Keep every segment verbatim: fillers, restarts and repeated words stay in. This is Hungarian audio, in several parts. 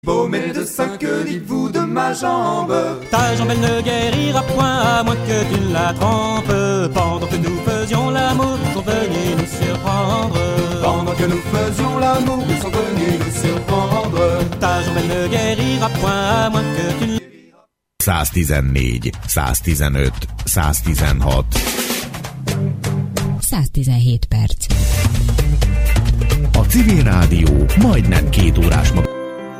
Beau médecin, que dites-vous de ma jambe? Ta jambe, elle ne guérira point à moins que tu la trempes. Pendant que nous faisions l'amour, ils sont venus nous surprendre. Pendant que nous faisions l'amour, ils sont venus nous surprendre. Ta jambe, elle ne guérira point à moins que tu la... száztizennégy, száztizenöt, száztizenhat. száztizenhét perc. A Civil Rádió majdnem két órás mag...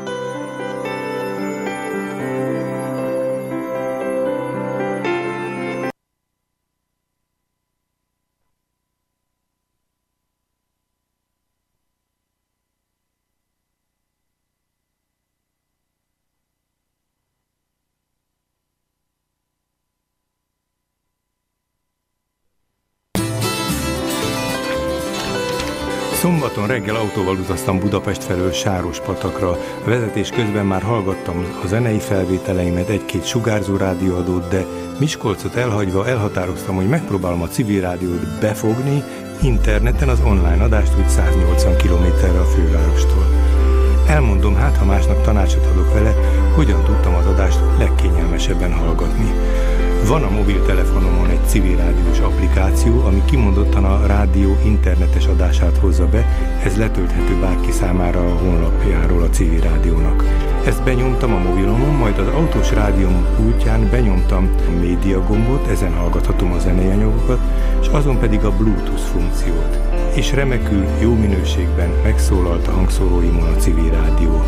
Szombaton reggel autóval utaztam Budapest felől Sárospatakra. A vezetés közben már hallgattam a zenei felvételeimet, egy-két sugárzó rádióadót, de Miskolcot elhagyva elhatároztam, hogy megpróbálom a Civil Rádiót befogni interneten az online adást, úgy száznyolcvan kilométerre a fővárostól. Elmondom, hát ha másnak tanácsot adok vele, hogyan tudtam az adást legkényelmesebben hallgatni. Van a mobiltelefonomon egy civil rádiós applikáció, ami kimondottan a rádió internetes adását hozza be, ez letölthető bárki számára a honlapjáról a Civil Rádiónak. Ezt benyomtam a mobilomon, majd az autós rádióm pultján benyomtam a média gombot, ezen hallgathatom a zenei anyagokat, és azon pedig a Bluetooth funkciót. És remekül, jó minőségben megszólalt a hangszóróimon a Civil Rádió.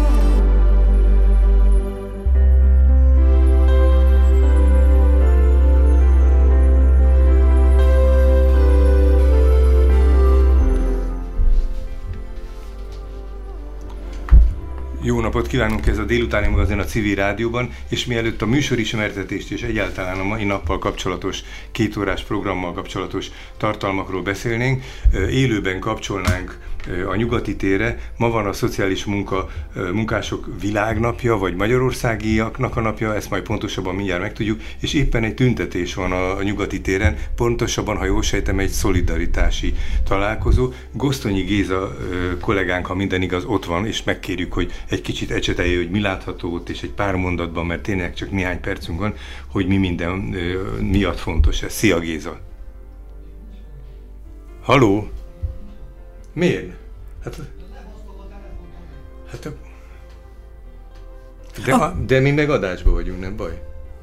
Jó napot kívánunk, ez a délutáni magazin a Civil Rádióban, és mielőtt a műsorismertetést és egyáltalán a mai nappal kapcsolatos, kétórás programmal kapcsolatos tartalmakról beszélnénk, élőben kapcsolnánk a Nyugati térre. Ma van a Szociális munka, Munkások Világnapja, vagy Magyarországiaknak a napja, ezt majd pontosabban mindjárt megtudjuk, és éppen egy tüntetés van a Nyugati téren, pontosabban, ha jól sejtem, egy szolidaritási találkozó. Gosztonyi Géza kollégánk, ha minden igaz, ott van, és megkérjük, hogy egy kicsit ecsetelje, hogy mi látható ott, és egy pár mondatban, mert tényleg csak néhány percünk van, hogy mi minden miatt fontos ez. Szia, Géza! Halló! Miért? Hát... Hát... De, ah. de mi meg adásban vagyunk, nem baj?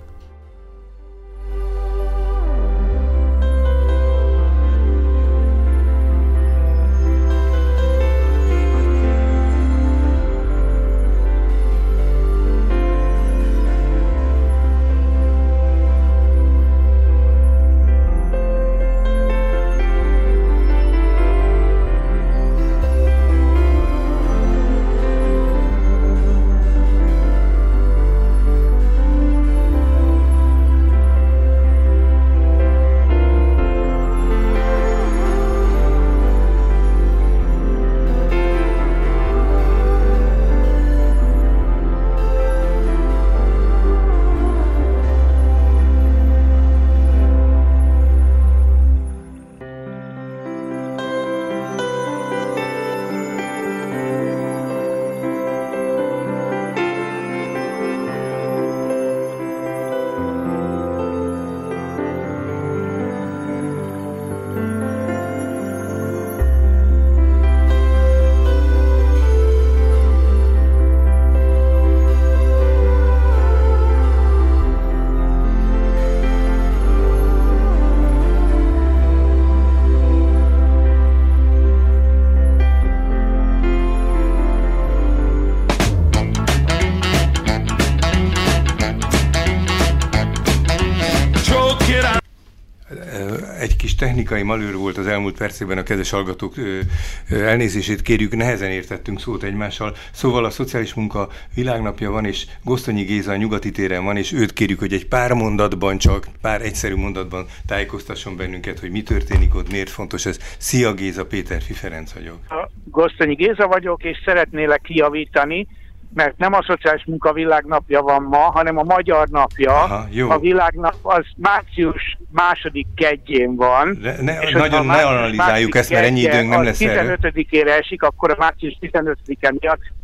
Technikai malőr volt az elmúlt percében, a kedves hallgatók elnézését kérjük, nehezen értettünk szót egymással. Szóval a Szociális Munka Világnapja van, és Gosztonyi Géza a Nyugati téren van, és őt kérjük, hogy egy pár mondatban, csak pár egyszerű mondatban tájékoztasson bennünket, hogy mi történik ott, miért fontos ez. Szia, Géza, Péterfi Ferenc vagyok. Gosztonyi Géza vagyok, és szeretnélek kijavítani, mert nem a Szociális Munka Világnapja van ma, hanem a Magyar Napja. Aha, a világnap az március második kedjén van. Ne, ne, és nagyon ne analizáljuk ezt, mert ennyi időnk nem lesz erről. tizenötödikére esik, akkor a március tizenötödike miatt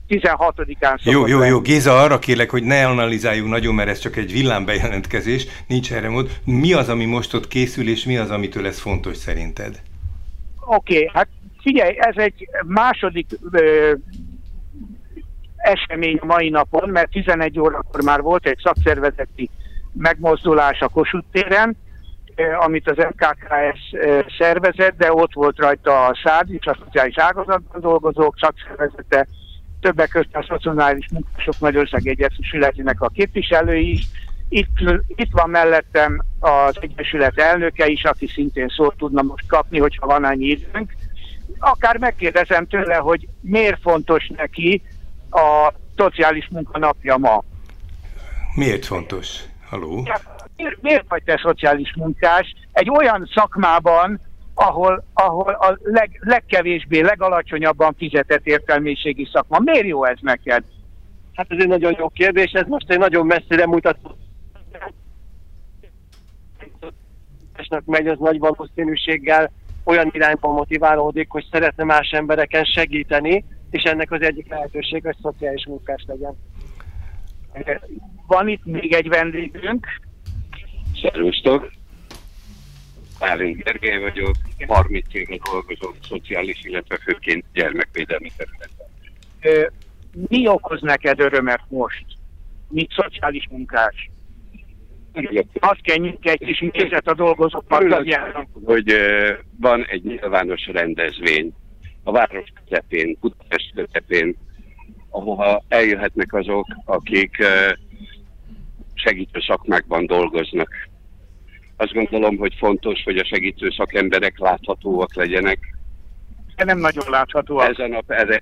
tizenhatodikán szokott Jó, jó, lenni. jó. Géza, arra kérlek, hogy ne analizáljuk nagyon, mert ez csak egy villámbejelentkezés, nincs erre mód. Mi az, ami most ott készül, és mi az, amitől ez fontos szerinted? Oké, okay, hát figyelj, ez egy második ö, esemény a mai napon, mert tizenegy órakor már volt egy szakszervezeti megmozdulás a Kossuth téren, amit az em ká ká es szervezett, de ott volt rajta a SZÁD és a szociális ágazatban dolgozók szakszervezete, többek között a Szociális Munkások Magyarország Egyesületének a képviselői is. Itt, itt van mellettem az Egyesület elnöke is, aki szintén szót tudna most kapni, hogyha van annyi időnk. Akár megkérdezem tőle, hogy miért fontos neki a szociális munkanapja ma. Miért fontos? Halló? Miért, miért vagy te szociális munkás egy olyan szakmában, ahol, ahol a leg, legkevésbé, legalacsonyabban fizetett értelmiségi szakma? Miért jó ez neked? Hát ez egy nagyon jó kérdés, ez most egy nagyon messzire mutató. Megy, az nagy valószínűséggel olyan irányban motiválódik, hogy szeretne más embereken segíteni, és ennek az egyik lehetőség, hogy szociális munkás legyen. Van itt még egy vendégünk. Szervusztok! Bálint Gergely vagyok, harminc éve dolgozom szociális, illetve főként gyermekvédelmi területen. Mi okoz neked örömet most, mint szociális munkás? Azt kell nyitni egy kis mézet a dolgozóknak. Hogy uh, van egy nyilvános rendezvény a város közepén, Budapest közepén, ahova eljöhetnek azok, akik uh, segítő szakmákban dolgoznak. Azt gondolom, hogy fontos, hogy a segítő szakemberek láthatóak legyenek. De nem nagyon láthatóak. Ezen a ez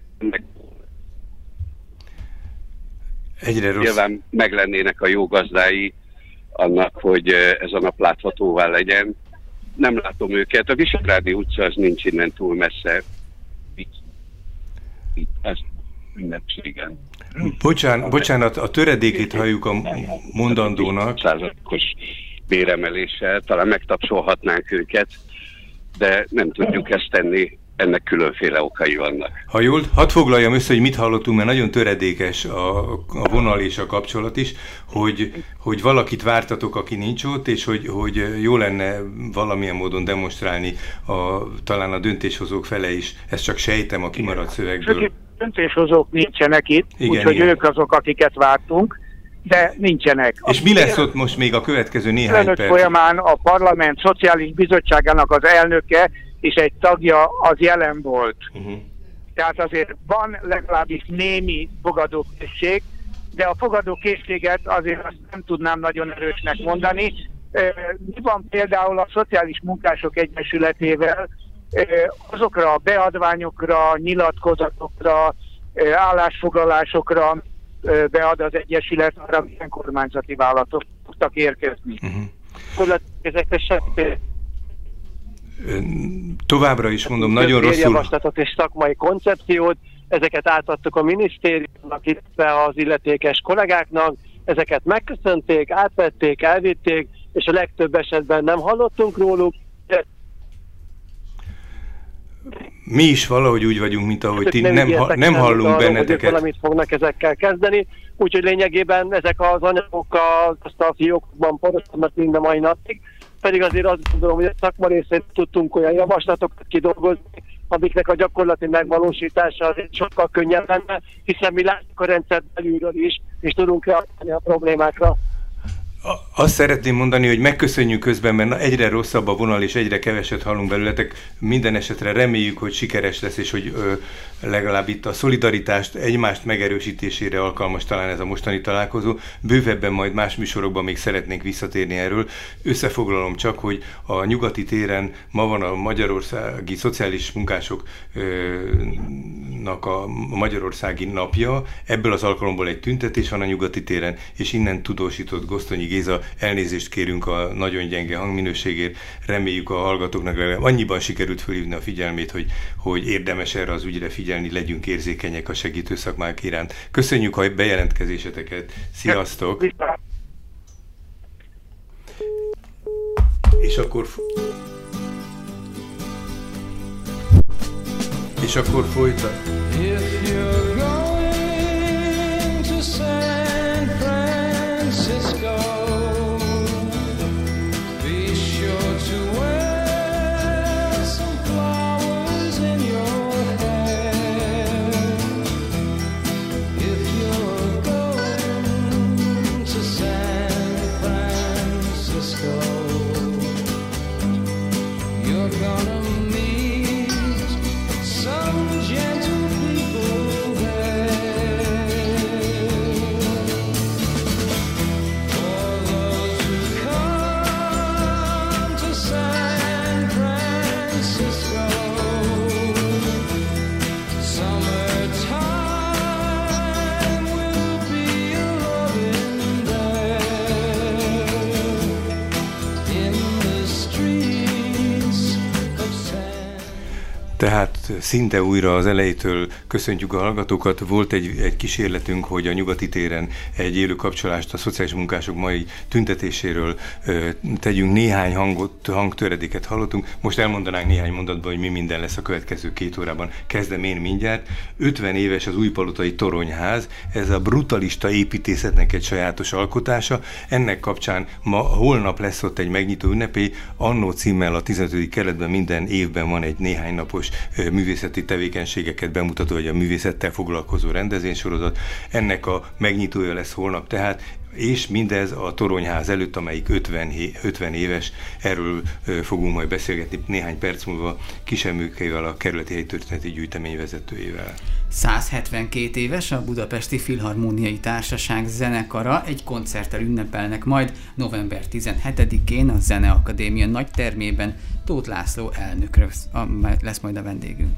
Egyre rossz. Nyilván meg lennének a jó gazdái annak, hogy ez a nap láthatóvá legyen. Nem látom őket. A Visegrádi utca az nincs innen túl messze. Itt, itt ez ünnepségen. Bocsán, bocsánat, a töredékét halljuk a mondandónak. Százalékos béremeléssel, talán megtapsolhatnánk őket, de nem tudjuk ezt tenni, ennek különféle okai vannak. Ha jól, hadd foglaljam össze, hogy mit hallottunk, mert nagyon töredékes a, a vonal és a kapcsolat is, hogy, hogy valakit vártatok, aki nincs ott, és hogy, hogy jó lenne valamilyen módon demonstrálni a, talán a döntéshozók fele is. Ezt csak sejtem a kimaradt szövegből. Döntéshozók nincsenek itt, úgyhogy ők azok, akiket vártunk, de nincsenek. És mi lesz ott most még a következő néhány perc? Folyamán a Parlament Szociális Bizottságának az elnöke és egy tagja az jelen volt. Uh-huh. Tehát azért van legalábbis némi fogadókészség, de a fogadókészséget azért azt nem tudnám nagyon erősnek mondani. Mi van például a Szociális Munkások Egyesületével? Azokra a beadványokra, nyilatkozatokra, állásfoglalásokra bead az Egyesület, arra milyen kormányzati vállalatok tudtak érkezni. Uh-huh. Ezekre semmi. Továbbra is mondom, nagyon rosszul... javaslatot és szakmai koncepciót, ezeket átadtuk a minisztériumnak, illetve az illetékes kollégáknak, ezeket megköszönték, átvették, elvitték, és a legtöbb esetben nem hallottunk róluk. Mi is valahogy úgy vagyunk, mint ahogy ti nem, ha, nem hallunk arról, benneteket. Hogy valamit fognak ezekkel kezdeni, úgyhogy lényegében ezek az anyagok azt a fiókban porosodnak mind a mai napig, pedig azért azt gondolom, hogy a szakma részét tudtunk olyan javaslatokat kidolgozni, amiknek a gyakorlati megvalósítása azért sokkal könnyebb lenne, hiszen mi látjuk a rendszert belülről is, és tudunk reagálni a problémákra. Azt szeretném mondani, hogy megköszönjük közben, mert egyre rosszabb a vonal, és egyre keveset hallunk belőletek. Minden esetre reméljük, hogy sikeres lesz, és hogy ö, legalább itt a szolidaritást, egymást megerősítésére alkalmas talán ez a mostani találkozó. Bővebben majd más műsorokban még szeretnénk visszatérni erről. Összefoglalom csak, hogy a nyugati téren ma van a magyarországi szociális munkásoknak a magyarországi napja. Ebből az alkalomból egy tüntetés van a nyugati téren, és innen tudósított Gosztonyi Géza, elnézést kérünk a nagyon gyenge hangminőségért, reméljük a hallgatóknak legalább annyiban sikerült fölhívni a figyelmét, hogy, hogy érdemes erre az ügyre figyelni, legyünk érzékenyek a segítő szakmák iránt. Köszönjük a bejelentkezéseteket, sziasztok! És akkor... És akkor folytat. szinte újra az elejétől köszöntjük a hallgatókat. Volt egy, egy kísérletünk, hogy a Nyugati téren egy élő kapcsolást a szociális munkások mai tüntetéséről ö, tegyünk. Néhány hangot, hangtöredéket hallottunk. Most elmondanánk néhány mondatban, hogy mi minden lesz a következő két órában. Kezdem én mindjárt. ötven éves az Újpalotai Toronyház. Ez a brutalista építészetnek egy sajátos alkotása. Ennek kapcsán ma, holnap lesz ott egy megnyitó ünnepély. Annó címmel a tizenötödik kerületben minden évben van egy néhány napos művészeti tevékenységeket bemutató, vagy a művészettel foglalkozó rendezvénysorozat. Ennek a megnyitója lesz holnap tehát, és mindez a Toronyház előtt, amelyik ötven, ötven éves. Erről fogunk majd beszélgetni néhány perc múlva Kis Emőkével, a kerületi helytörténeti gyűjtemény vezetőjével. száz hetvenkét éves a Budapesti Filharmóniai Társaság zenekara, egy koncerttel ünnepelnek majd november tizenhetedikén a Zeneakadémia nagytermében. Tóth László elnök lesz majd a vendégünk.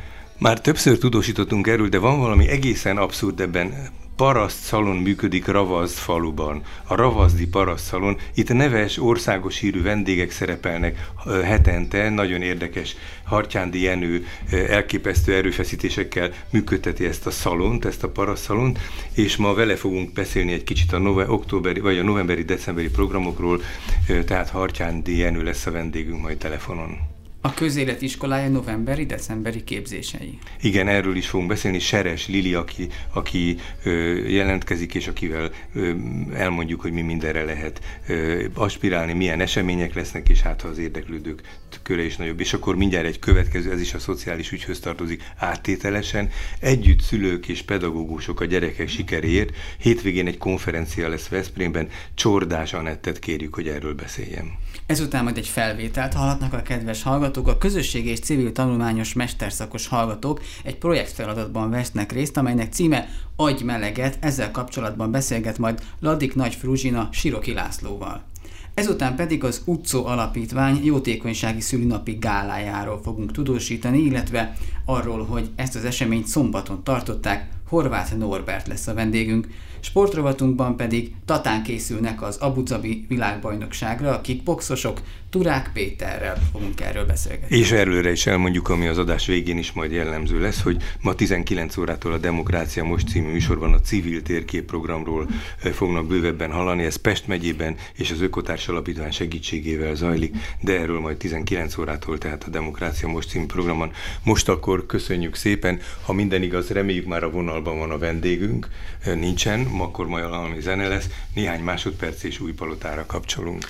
Már többször tudósítottunk erről, de van valami egészen abszurd ebben. Parasztszalon működik Ravaszd faluban. A Ravaszdi Parasztszalon. Itt neves, országos hírű vendégek szerepelnek hetente, nagyon érdekes. Hartyándi Jenő elképesztő erőfeszítésekkel működteti ezt a szalont, ezt a parasztszalont, és ma vele fogunk beszélni egy kicsit a nove- októberi, vagy a novemberi-decemberi programokról, tehát Hartyándi Jenő lesz a vendégünk majd telefonon. A közéletiskolája novemberi-decemberi képzései. Igen, erről is fogunk beszélni. Seres Lili, aki, aki ö, jelentkezik, és akivel ö, elmondjuk, hogy mi mindenre lehet ö, aspirálni, milyen események lesznek, és hát ha az érdeklődők köre is nagyobb. És akkor mindjárt egy következő, ez is a szociális ügyhöz tartozik áttételesen. Együtt szülők és pedagógusok a gyerekek sikeréért. Hétvégén egy konferencia lesz Veszprémben. Csordás Anettet kérjük, hogy erről beszéljen. Ezután majd egy felvételt hallhatnak a kedves hallgatók. A közösségi és civil tanulmányos mesterszakos hallgatók egy projektfeladatban vesznek részt, amelynek címe Adj meleget. Ezzel kapcsolatban beszélget majd Ladik Nagy Fruzsina Siroki Lászlóval. Ezután pedig az Utcó Alapítvány jótékonysági szülinapi gálájáról fogunk tudósítani, illetve arról, hogy ezt az eseményt szombaton tartották. Horváth Norbert lesz a vendégünk. Sportrovatunkban pedig Tatán készülnek az Abu Dhabi világbajnokságra a kickboxosok. Turák Péterrel fogunk erről beszélgetni. És előre is elmondjuk, ami az adás végén is majd jellemző lesz, hogy ma tizenkilenc órától a Demokrácia Most című műsorban a civil térkép programról fognak bővebben hallani. Ez Pest megyében és az Ökotárs Alapítvány segítségével zajlik, de erről majd tizenkilenc órától, tehát a Demokrácia Most című programon. Most akkor köszönjük szépen, ha minden igaz, reméljük már a vonalban van a vendégünk, nincsen, akkor majd valami zene lesz, néhány másodperc és Újpalotára kapcsolunk.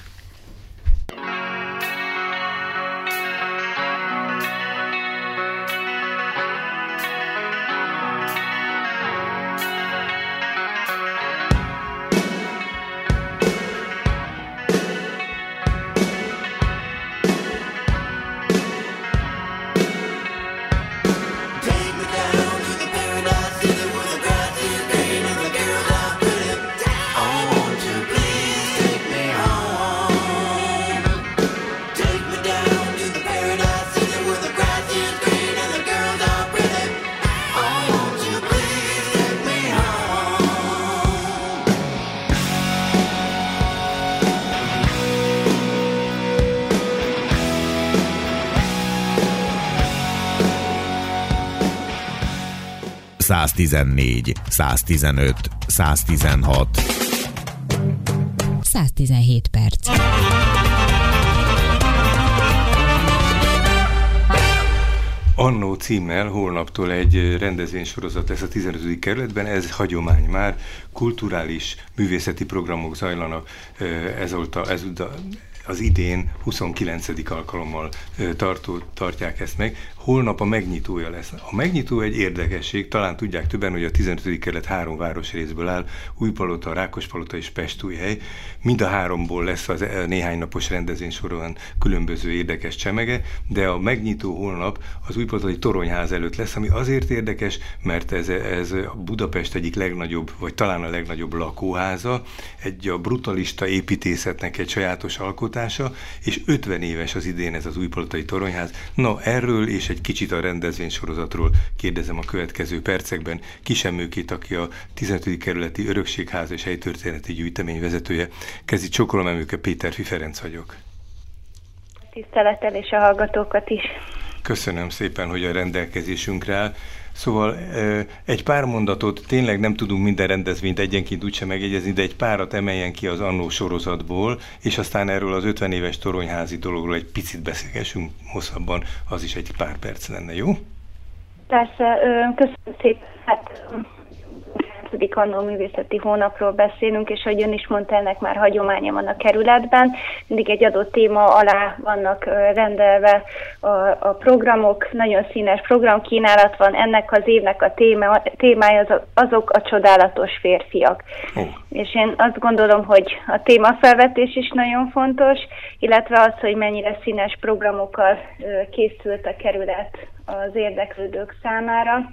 száztizennégy, száztizenöt, száztizenhat. száztizenhét perc. Annó címmel holnaptól egy rendezvénysorozat lesz a tizenötödik kerületben, ez hagyomány már, kulturális, művészeti programok zajlanak, ezóta, ezóta az idén huszonkilencedik alkalommal tartó, tartják ezt meg. Holnap a megnyitója lesz. A megnyitó egy érdekesség, talán tudják többen, hogy a tizenötödik kerület három városrészből áll, Újpalota, Rákospalota és Pestújhely. Mind a háromból lesz az néhány napos rendezvény során különböző érdekes csemege, de a megnyitó holnap az Újpalotai Toronyház előtt lesz, ami azért érdekes, mert ez, ez Budapest egyik legnagyobb, vagy talán a legnagyobb lakóháza, egy a brutalista építészetnek egy sajátos alkotása, és ötven éves az idén ez az Újpalotai Toronyház. Na, erről és egy kicsit a rendezvénysorozatról kérdezem a következő percekben Kis Emőkét, aki a tizenötödik kerületi Örökségháza és Helytörténeti Gyűjtemény vezetője. Kezi csokolom, Emőke, Péterfi Ferenc vagyok. Tisztelettel és a hallgatókat is. Köszönöm szépen, hogy a rendelkezésünkre áll. Szóval egy pár mondatot, tényleg nem tudunk minden rendezvényt egyenként úgysem megjegyezni, de egy párat emeljen ki az Annó sorozatból, és aztán erről az ötven éves toronyházi dologról egy picit beszélgessünk hosszabban, az is egy pár perc lenne, jó? Persze, köszönöm szépen. Hát, Annó művészeti hónapról beszélünk, és ahogy ön is mondta, ennek már hagyománya van a kerületben. Mindig egy adott téma alá vannak rendelve a, a programok, nagyon színes programkínálat van. Ennek az évnek a téma, témája az, azok a csodálatos férfiak. Oh. És én azt gondolom, hogy a témafelvetés is nagyon fontos, illetve az, hogy mennyire színes programokkal készült a kerület az érdeklődők számára.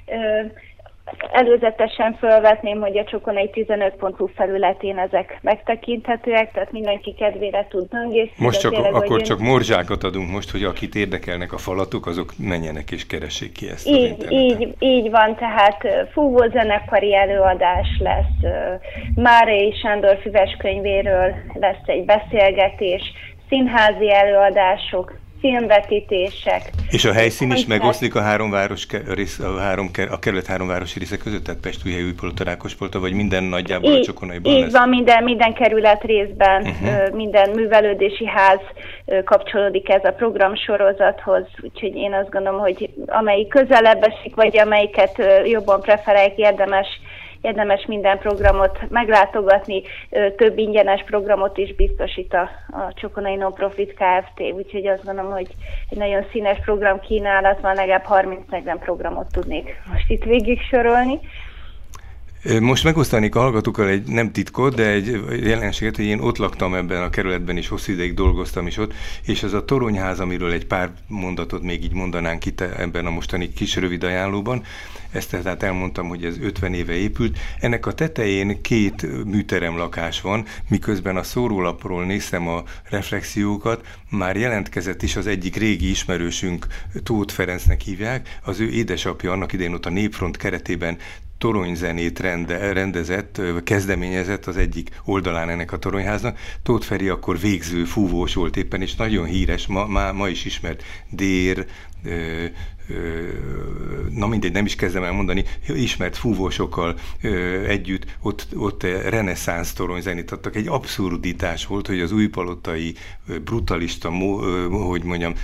Előzetesen felvetném, hogy a Csokonai tizenöt pont hu felületén ezek megtekinthetőek, tehát mindenki kedvére tud böngészni. Most csak, tényleg, akkor én... csak morzsákat adunk most, hogy akit érdekelnek a falatok, azok menjenek és keressék ki ezt így, az interneten. Így, így van, tehát fúvó zenekari előadás lesz, Márai Sándor füveskönyvéről lesz egy beszélgetés, színházi előadások, filmvetítések. És a helyszín is megoszlik a három város, a, három, a kerület három városi része között, tehát Pest, Újhely, Újpalota, Rákospalota, vagy minden nagyjából így, a Csokonaiban így lesz? Van, minden, minden kerület részben, uh-huh. minden művelődési ház kapcsolódik ez a programsorozathoz, úgyhogy én azt gondolom, hogy amelyik közelebb esik, vagy amelyiket jobban preferálják, érdemes Érdemes minden programot meglátogatni, több ingyenes programot is biztosít a, a Csokonai Non-Profit Kft. Úgyhogy azt gondolom, hogy egy nagyon színes programkínálat van, legalább harminc-negyven programot tudnék most itt végig sorolni. Most megosztanék a hallgatókkal egy nem titkot, de egy jelenséget, hogy én ott laktam ebben a kerületben, és hosszú ideig dolgoztam is ott, és az a toronyház, amiről egy pár mondatot még így mondanánk itt ebben a mostani kis rövid ajánlóban, ezt tehát elmondtam, hogy ez ötven éve épült. Ennek a tetején két műterem lakás van, miközben a szórólapról néztem a reflexiókat, már jelentkezett is az egyik régi ismerősünk, Tóth Ferencnek hívják, az ő édesapja annak idején ott a Népfront keretében toronyzenét rende, rendezett, kezdeményezett az egyik oldalán ennek a toronyháznak. Tóth Feri akkor végző fúvós volt éppen, és nagyon híres, ma, ma, ma is ismert dér, ö, ö, na mindegy, nem is kezdem elmondani, ismert fúvósokkal ö, együtt ott, ott reneszánsz toronyzenét adtak. Egy abszurditás volt, hogy az újpalotai brutalista, hogy mondjam,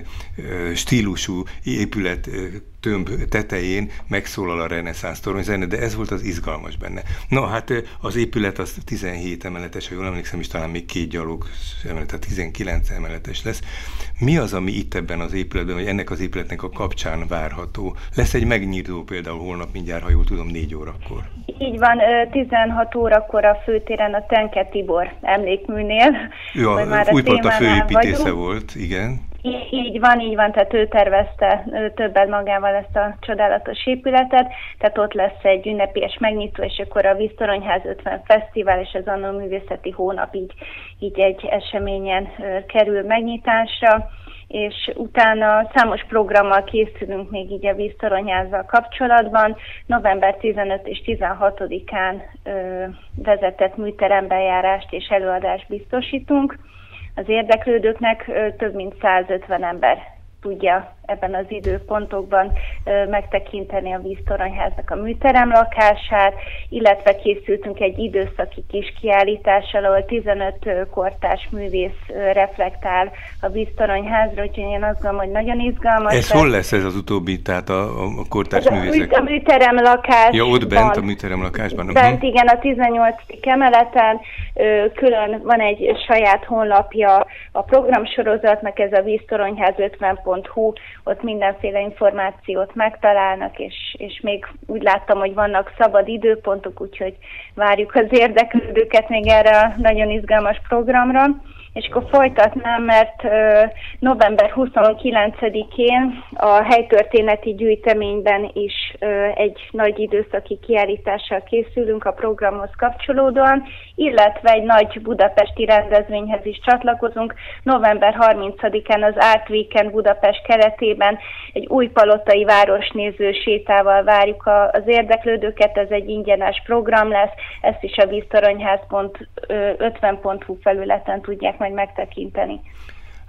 stílusú épület tömb tetején megszólal a reneszánsz toronyzene, de ez volt az izgalmas benne. Na hát az épület az tizenhét emeletes, ha jól emlékszem, és talán még két gyalog emelet, tehát tizenkilenc emeletes lesz. Mi az, ami itt ebben az épületben, vagy ennek az épületnek a kapcsán várható? Lesz egy megnyitó például holnap mindjárt, ha jól tudom, négy órakor. Így van, tizenhat órakor a főtéren a Tenke Tibor emlékműnél. Ő a Újpalota főépítésze vagyunk. Volt, igen. Így van, így van, tehát ő tervezte ő többet magával ezt a csodálatos épületet, tehát ott lesz egy ünnepélyes megnyitó, és akkor a Víztoronyház ötven Fesztivál és az Annó művészeti hónap így, így egy eseményen kerül megnyitásra, és utána számos programmal készülünk még így a Víztoronyházzal kapcsolatban. november tizenötödikén és tizenhatodikán ö, vezetett műterembejárást és előadást biztosítunk. Az érdeklődőknek ö, több mint százötven ember tudja ebben az időpontokban ö, megtekinteni a Víztoronyháznak a műterem lakását, illetve készültünk egy időszaki kis kiállítással, ahol tizenöt ö, kortárs művész ö, reflektál a Víztoronyházra, úgyhogy én azt gondolom, hogy nagyon izgalmas. Ez hol lesz ez az utóbbi, tehát a, a kortárs ez művészek? A műterem lakásban. Ja, ott bent a műterem lakásban? Bent, igen, a tizennyolcadik emeleten ö, külön van egy saját honlapja a programsorozatnak, ez a víztoronyház ötven pont hu, ott mindenféle információt megtalálnak, és, és még úgy láttam, hogy vannak szabad időpontok, úgyhogy várjuk az érdeklődőket még erre a nagyon izgalmas programra. És akkor folytatnám, mert uh, november huszonkilencedikén a helytörténeti gyűjteményben is uh, egy nagy időszaki kiállítással készülünk a programhoz kapcsolódóan, illetve egy nagy budapesti rendezvényhez is csatlakozunk. november harmincadikán az Art Weekend Budapest keretében egy újpalotai városnéző sétával várjuk a, az érdeklődőket, ez egy ingyenes program lesz, ezt is a víztoronyház ötven pont hu felületen tudják majd megtekinteni.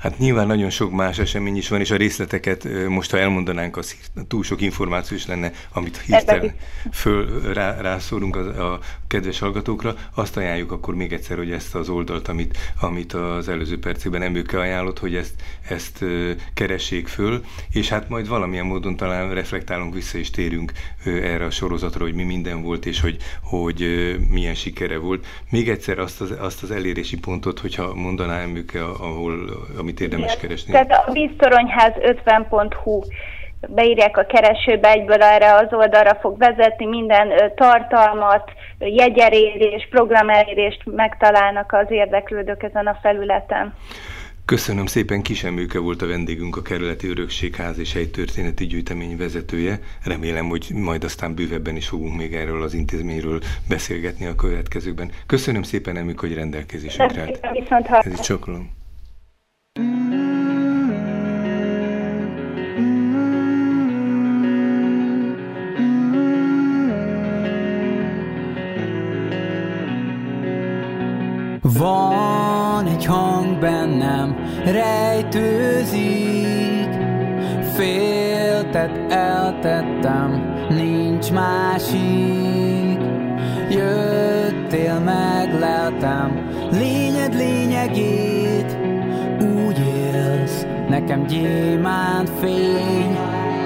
Hát nyilván nagyon sok más esemény is van, és a részleteket most, ha elmondanánk, az túl sok információ is lenne, amit hirtelen föl rá, rászórunk a, a kedves hallgatókra. Azt ajánljuk akkor még egyszer, hogy ezt az oldalt, amit, amit az előző percében Emőke ajánlott, hogy ezt, ezt keressék föl, és hát majd valamilyen módon talán reflektálunk vissza, és térünk erre a sorozatra, hogy mi minden volt, és hogy, hogy milyen sikere volt. Még egyszer azt az, azt az elérési pontot, hogyha mondaná Emőke, ahol, amit érdemes keresni. Tehát a víztoronyház ötven pont hu beírják a keresőbe, egyből erre az oldalra fog vezetni, minden tartalmat, jegyelérést, programelérést megtalálnak az érdeklődők ezen a felületen. Köszönöm szépen, Kis Emőke volt a vendégünk, a Kerületi Örökségház és Helytörténeti Gyűjtemény vezetője. Remélem, hogy majd aztán bővebben is fogunk még erről az intézményről beszélgetni a következőkben. Köszönöm szépen, Emőke, hogy rendelkezésünkre állt. Ez is csokolom. Van egy hang bennem, rejtőzik, féltet, eltettem, nincs másik. Jöttél, megleltem, lényed lényegét, úgy élsz, nekem gyémánt fény.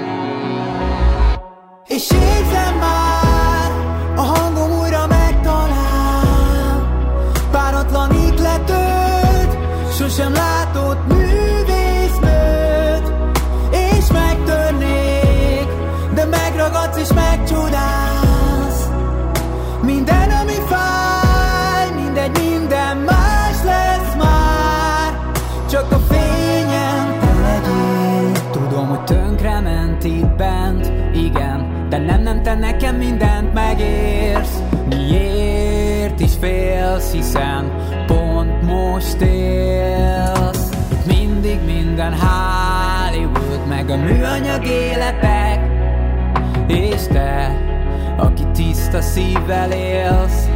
És érzem már, a hangom újra megtalál, páratlan ihletőt, sosem látott művésznőt, és megtörnék, de megragadsz és megcsodálsz. Minden, ami fáj, mindegy, minden más lesz már, csak a fényem te legyél. Tudom, hogy tönkrement itt bent, igen, de nem, nem, te nekem mindent megérsz. Miért is félsz, hiszen pont most élsz. Mindig minden Hollywood, meg a műanyag életek, és te, aki tiszta szívvel élsz.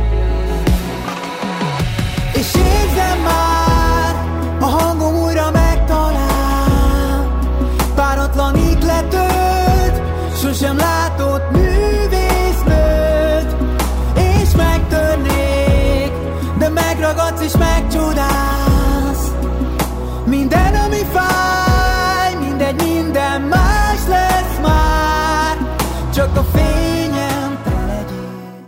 És érzem már, a hangom újra megtalál, páratlan ihletőt, sosem látott művésznőt, és megtörnék, de megragadsz és megcsodálsz. Minden, ami fáj, mindegy, minden más lesz már, csak a fényem te legyél.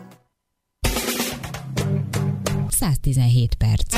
száz tizenhét perc.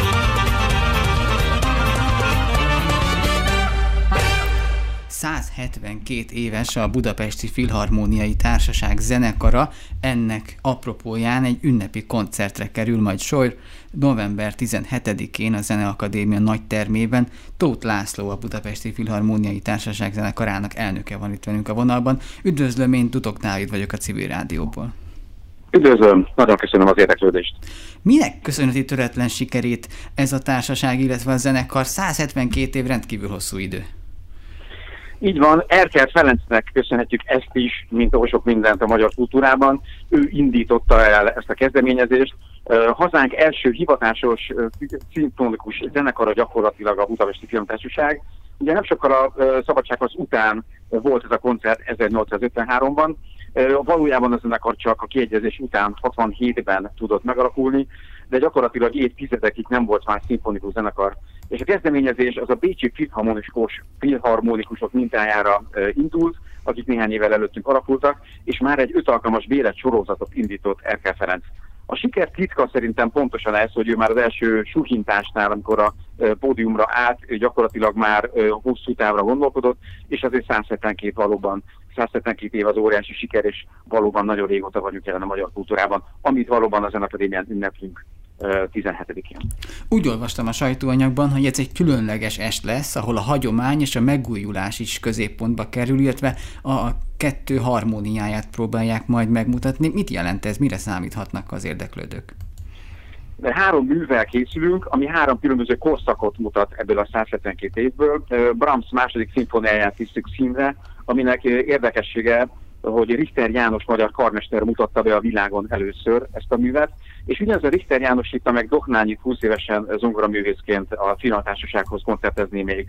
száz hetvenkét éves a Budapesti Filharmóniai Társaság zenekara, ennek apropóján egy ünnepi koncertre kerül majd sor november tizenhetedikén a Zeneakadémia nagytermében. Tóth László, a Budapesti Filharmóniai Társaság zenekarának elnöke van itt velünk a vonalban. Üdvözlöm, én Tutok Dávid vagyok a Civil Rádióból. Üdvözlöm, nagyon köszönöm az érdeklődést. Minek köszönheti töretlen sikerét ez a társaság, illetve a zenekar? száz hetvenkét év rendkívül hosszú idő. Így van, Erkel Ferencnek köszönhetjük ezt is, mint oly sok mindent a magyar kultúrában. Ő indította el ezt a kezdeményezést. Hazánk első hivatásos szimfonikus zenekara gyakorlatilag a Budapesti Filmtársaság. Ugye nem sokkal a szabadságharc után volt ez a koncert ezernyolcszázötvenháromban. Valójában a zenekar csak a kiegyezés után hatvanhétben tudott megalakulni, de gyakorlatilag évtizedekig nem volt más szimfonikus zenekar. És a kezdeményezés az a bécsi filharmonikus, filharmonikusok mintájára e, indult, akik néhány évvel előttünk alakultak, és már egy öt alkalmas bélet sorozatot indított Erkel Ferenc. A siker titka szerintem pontosan ez, hogy ő már az első suhintásnál, amikor a e, pódiumra állt, gyakorlatilag már e, hosszú távra gondolkodott, és azért száz hetvenkét valóban, száz hetvenkét év az óriási siker, és valóban nagyon régóta vagyunk jelen a magyar kultúrában, amit valóban a Zeneakadémián ünneplünk tizenhetedikén. Úgy olvastam a sajtóanyagban, hogy ez egy különleges est lesz, ahol a hagyomány és a megújulás is középpontba kerül, illetve a kettő harmóniáját próbálják majd megmutatni. Mit jelent ez? Mire számíthatnak az érdeklődők? De három művel készülünk, ami három különböző korszakot mutat ebből a száz hetvenkét évből. Brahms második szimfóniáját tisztük színre, aminek érdekessége, hogy Richter János magyar karmester mutatta be a világon először ezt a művet, És ugyanez a Richter János hitta meg Dohnányit húsz évesen zongoraművészként a Filhartársasághoz koncertezni még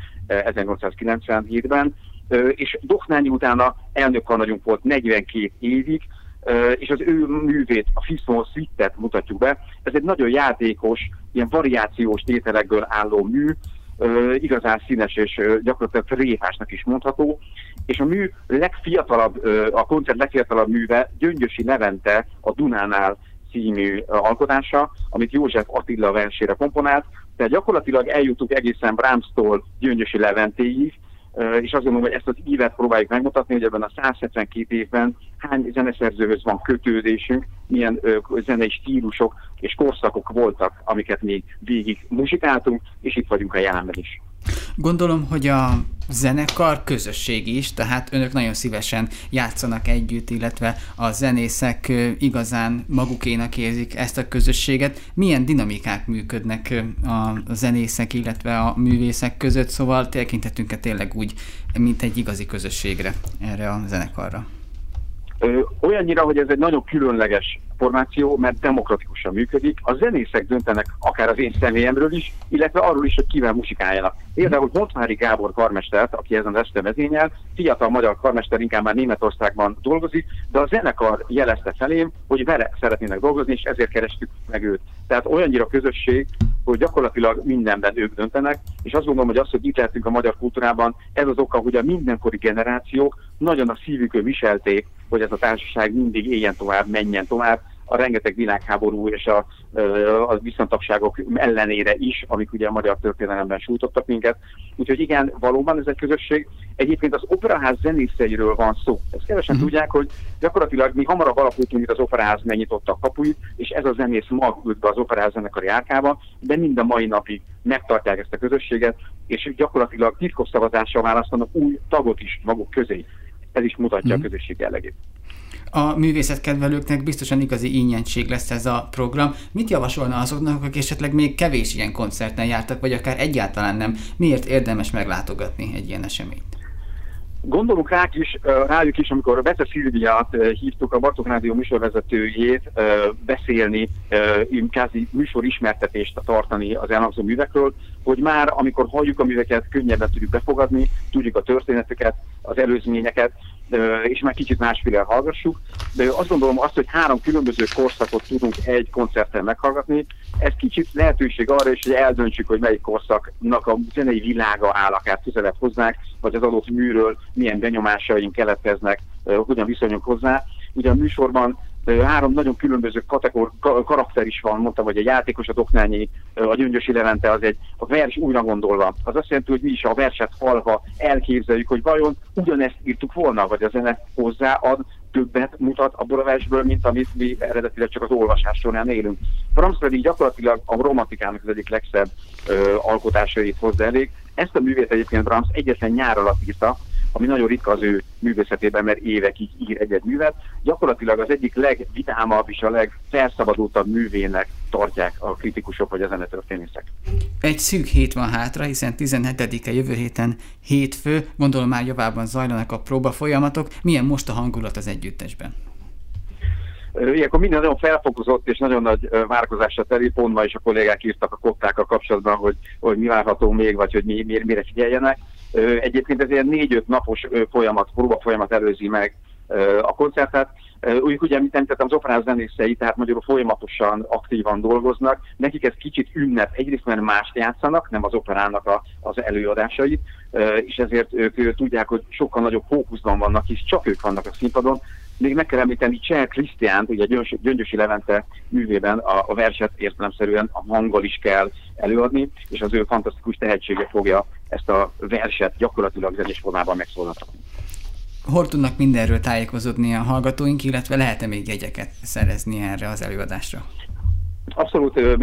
ezernyolcszázkilencvenhétben, és Dohnányi utána elnökkarnagyunk volt negyvenkét évig, és az ő művét, a Fismol Suite-et mutatjuk be. Ez egy nagyon játékos, ilyen variációs tételekből álló mű, igazán színes és gyakorlatilag tréfásnak is mondható, és a mű legfiatalabb, a koncert legfiatalabb műve Gyöngyösi Levente a Dunánál című alkotása, amit József Attila versére komponált, tehát gyakorlatilag eljutunk egészen Brahmstól Gyöngyösi Leventéig, és azt gondolom, hogy ezt az ívet próbáljuk megmutatni, hogy ebben a száz hetvenkét évben hány zeneszerzőhöz van kötődésünk, milyen ö, zenei stílusok és korszakok voltak, amiket még végig muzsikáltunk, és itt vagyunk a jelenben is. Gondolom, hogy a zenekar közösség is, tehát önök nagyon szívesen játszanak együtt, illetve a zenészek igazán magukénak érzik ezt a közösséget. Milyen dinamikák működnek a zenészek, illetve a művészek között, szóval tekinthetünk-e tényleg úgy, mint egy igazi közösségre erre a zenekarra? Olyannyira, hogy ez egy nagyon különleges formáció, mert demokratikusan működik. A zenészek döntenek akár az én személyemről is, illetve arról is, hogy kivel muzsikáljanak. Például Montvári Gábor karmestert, aki ezen este vezényel, fiatal magyar karmester, inkább már Németországban dolgozik, de a zenekar jelezte felém, hogy vele szeretnének dolgozni, és ezért kerestük meg őt. Tehát olyannyira közösség, hogy gyakorlatilag mindenben ők döntenek, és azt gondolom, hogy az, hogy itt lehetünk a magyar kultúrában, ez az oka, hogy a mindenkori generációk nagyon a szívükön viselték, hogy ez a társaság mindig éljen tovább, menjen tovább, a rengeteg világháború és a, a viszontagságok ellenére is, amik ugye a magyar történelemben sújtottak minket. Úgyhogy igen, valóban ez egy közösség. Egyébként az Operaház zenészeiről van szó. Ezt kevesen uh-huh. tudják, hogy gyakorlatilag mi hamarabb alakultunk, mint az Operaház megnyitotta a kapuit, és ez a zenész mag ült be az Operaház zenekari árkába, de mind a mai napig megtartják ezt a közösséget, és gyakorlatilag titkos szavazással választanak új tagot is maguk közé. Ez is mutatja uh-huh. a közösség jellegét. A művészetkedvelőknek biztosan igazi ingyentség lesz ez a program. Mit javasolna azoknak, akik esetleg még kevés ilyen koncerten jártak, vagy akár egyáltalán nem? Miért érdemes meglátogatni egy ilyen eseményt? Gondolunk rák is, rájuk is, amikor Bece Szilviát hívtuk, a Bartók Rádió műsorvezetőjét beszélni, kázi műsor ismertetést tartani az elhangzó művekről, hogy már amikor halljuk a műveket, könnyebben tudjuk befogadni, tudjuk a történeteket, az előzményeket, és már kicsit másféle hallgassuk. De azt gondolom azt, hogy három különböző korszakot tudunk egy koncerten meghallgatni, ez kicsit lehetőség arra is, hogy eldöntsük, hogy melyik korszaknak a zenei világa áll akár közelebb hozzánk, vagy az adott műről milyen benyomásaink keletkeznek, hogyan viszonyunk hozzá. Ugye a műsorban három nagyon különböző kategór, karakter is van, mondtam, hogy a játékos, a Dohnányi, a Gyöngyösi Levente, az egy a vers újra gondolva. Az azt jelenti, hogy mi is a verset hallva elképzeljük, hogy vajon ugyanezt írtuk volna, vagy a zene hozzáad, többet mutat abból a versből, mint amit mi eredetileg csak az olvasás során élünk. Brahms pedig gyakorlatilag a romantikának az egyik legszebb ö, alkotásait hozza elég. Ezt a művét egyébként Brahms egyetlen nyár alatt írta, ami nagyon ritka az ő művészetében, mert évekig ír egy-egy művet. Gyakorlatilag az egyik legvidámabb és a legfelszabadultabb művének tartják a kritikusok vagy a zenetörténészek. Egy szűk hét van hátra, hiszen tizenhetedike jövő héten hétfő, gondolom már javában zajlanak a próba folyamatok. Milyen most a hangulat az együttesben? Ilyenkor minden nagyon felfokozott és nagyon nagy várakozásra teli, pont ma is a kollégák írtak a kottákkal kapcsolatban, hogy, hogy mi várható még, vagy hogy mi, mire figyeljenek. Egyébként ez ilyen négy-öt napos folyamat, próba folyamat előzi meg a koncertet. Úgy, ugye, amit említettem, az Operaház zenészei, tehát magyarul folyamatosan aktívan dolgoznak. Nekik ez kicsit ünnep, egyrészt mert mást játszanak, nem az operának a, az előadásait, és ezért ők tudják, hogy sokkal nagyobb fókuszban vannak, és csak ők vannak a színpadon. Még meg kell említeni Cseh Krisztiánt, ugye Gyöngyösi Levente művében a, a verset értelemszerűen a hanggal is kell előadni, és az ő fantasztikus tehetsége fogja ezt a verset gyakorlatilag zenés formában megszólaltatni. Hol tudnak mindenről tájékozódni a hallgatóink, illetve lehet-e még jegyeket szerezni erre az előadásra? Abszolút